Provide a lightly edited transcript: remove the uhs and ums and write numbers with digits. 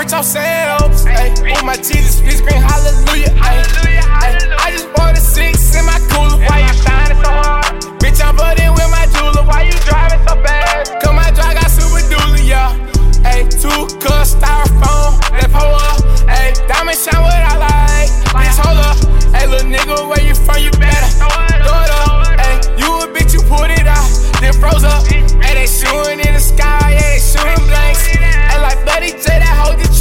Ourselves, ayy, with my Jesus, please scream hallelujah, ayy, ayy. I just bought a 6 in my cooler. Why you